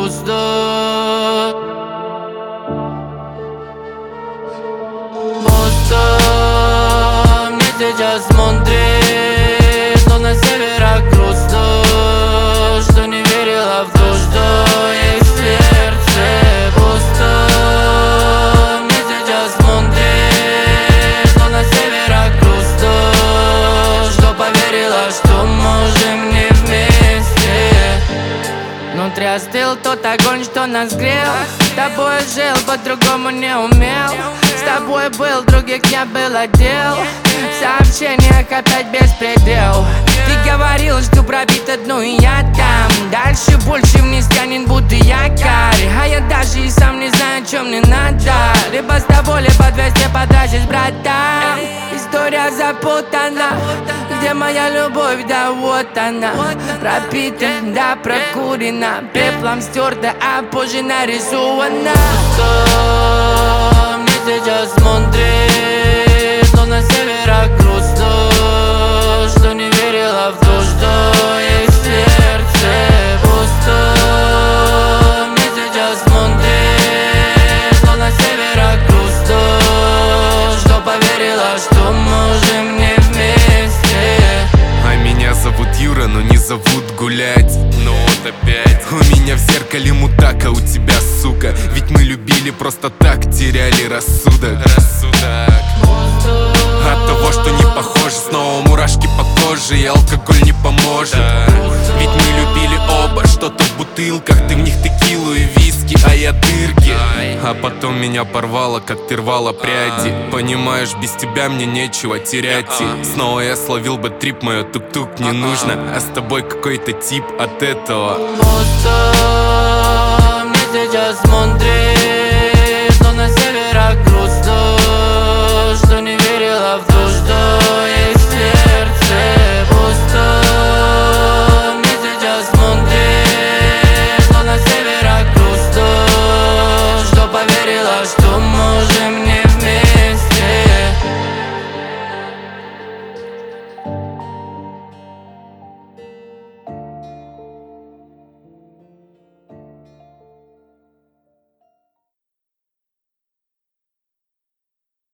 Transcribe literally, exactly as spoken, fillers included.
грустно. Просто мне сейчас смотрит, но на северах грустно, что не верила в то, что есть в сердце. Просто мне сейчас смотрит, но на северах грустно, что поверила, что можем не вместе. Внутри остыл тот огонь, что нас грел. С тобой жил, по-другому не умел. С тобой был, других не было дел. В сообщениях опять беспредел. Ты говорила, что пробит одну, и я там. Дальше больше вниз тянет, будто якорь. А я даже и сам не знаю, что мне надо. Либо с тобой, либо двести подачи с братом. История запутана. Где моя любовь, да вот она. Пропита, да прокурена, пеплом стерта, а позже нарисована. Что мне сейчас смотрит, но на северах грустно, что не верила в то, что есть в сердце. Просто мне сейчас смотрит, но на северах грустно, что поверила, что можем не вместе. А меня зовут Юра, но не зовут гулять. Ну вот опять. У меня в зеркале мудак, а у тебя сука. Ведь мы любили просто так, теряли рассудок. Рассудок. От того, что не похоже, снова мурашки по коже, и алкоголь не поможет. Ведь мы любили оба что-то в бутылках. Ты в них текилу и виски, а я дырки. А потом меня порвало, как ты рвала пряди. Понимаешь, без тебя мне нечего терять. И снова я словил бы трип, мое тук-тук не нужно. А с тобой какой-то тип от этого. Просто мне сейчас смотрит, но на северах грустно.